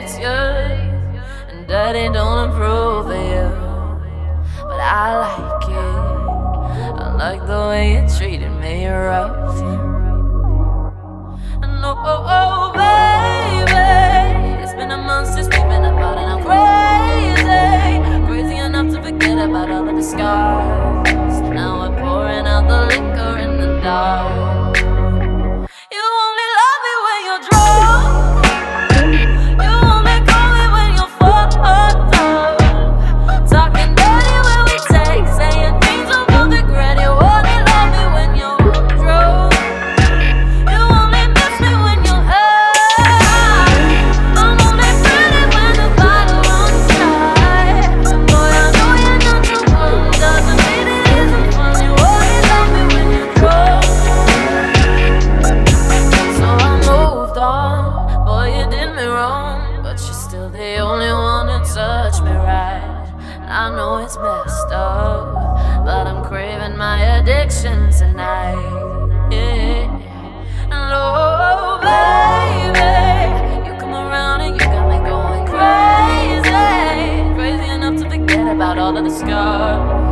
hates you, and daddy don't approve of you. But I like it. I like the way you treated me rough. And oh, baby, it's been a month since we've been apart, and I'm crazy enough to forget about all of the scars. Now we're pouring out the liquor in the dark. You only love me when you're drunk. You only call me when you're fucked up. Talking dirty when we text, saying things we both regret. You only love me when you're drunk. You only miss me when you're high. I'm only pretty when the bottle runs dry. Boy, I know you're not the one. Doesn't mean it isn't fun. You only love me when you're drunk. So I moved on. Boy, you did me wrong, but you're still the only one who touched me right. I know it's messed up, but I'm craving my addiction tonight. Yeah. And oh, baby, you come around and you got me going crazy enough to forget about all of the scars.